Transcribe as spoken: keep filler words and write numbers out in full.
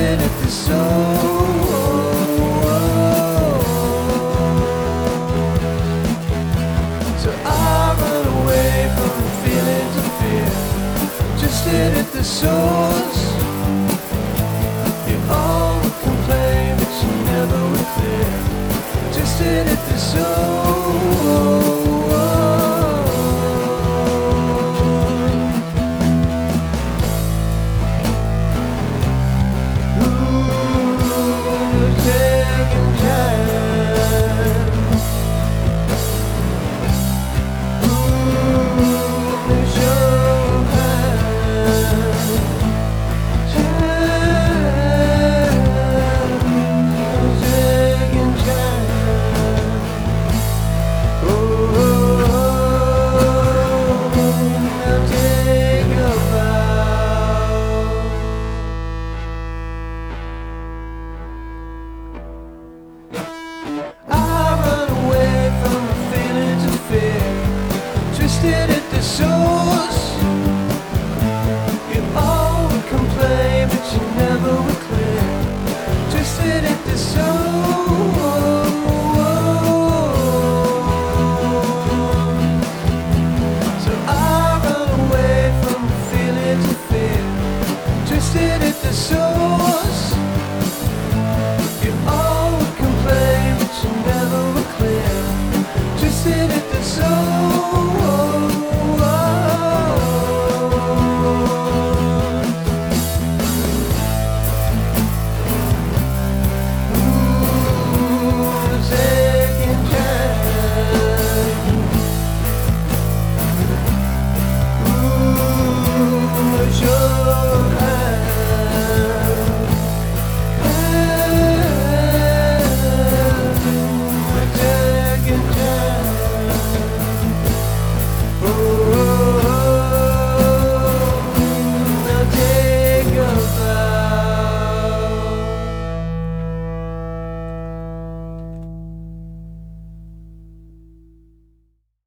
in at the soul. So I run away from the feelings of fear, just in at the source. You all would complain, but you never would fear, just in at the source.